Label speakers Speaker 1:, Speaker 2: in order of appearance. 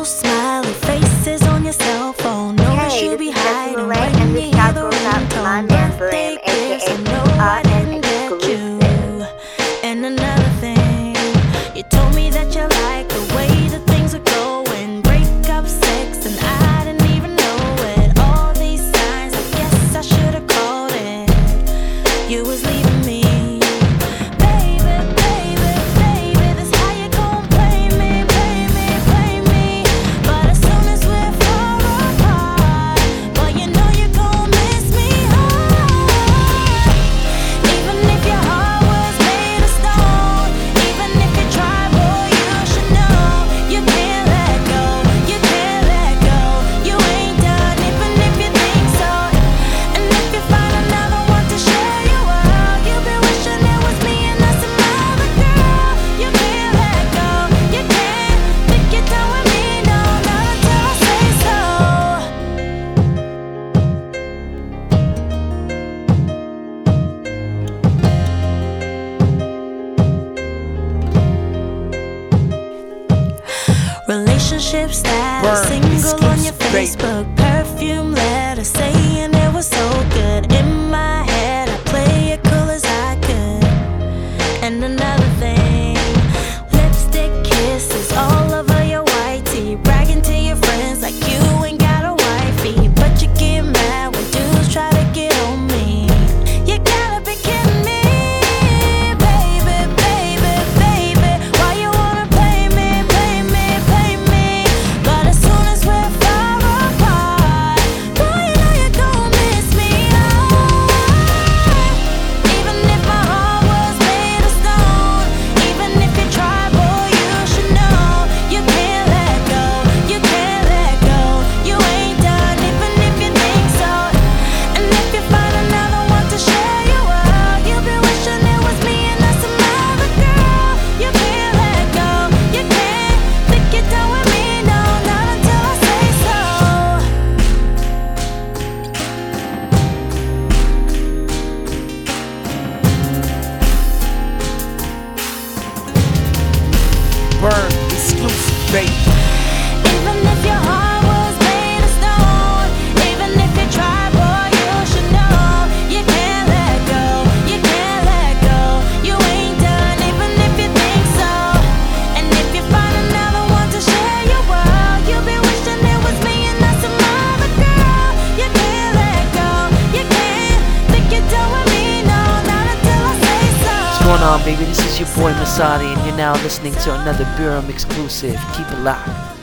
Speaker 1: smiley faces on your cell phone. No, you should be hiding when you hear the ringtone. Birthday gifts, I know I didn't get you. And another thing, you told me that you like the way that things are going. Break up sex and I didn't even know it. All these signs, I guess I should've called it. You was leaving me. Relationship status, single on your Facebook, perfume letter saying it was so good. In my head, I play it cool as I could. And another thing, lipstick kisses all over your white tee, bragging to your friends like you ain't got a wifey, but you get mad when dudes try to get on me. You gotta be kidding me.
Speaker 2: Burn exclusive, baby.
Speaker 1: Even if your heart was made of stone, even if you tried, boy, you should know you can't let go, you can't let go. You ain't done, even if you think so. And if you find another one to share your world, you'll be wishing it was me and not some other girl. You can't let go, you can't think you're done with me, no, not until I say so.
Speaker 2: What's going on, baby? This is your boy Masadi, and you're now listening to another Burum exclusive. Keep it locked.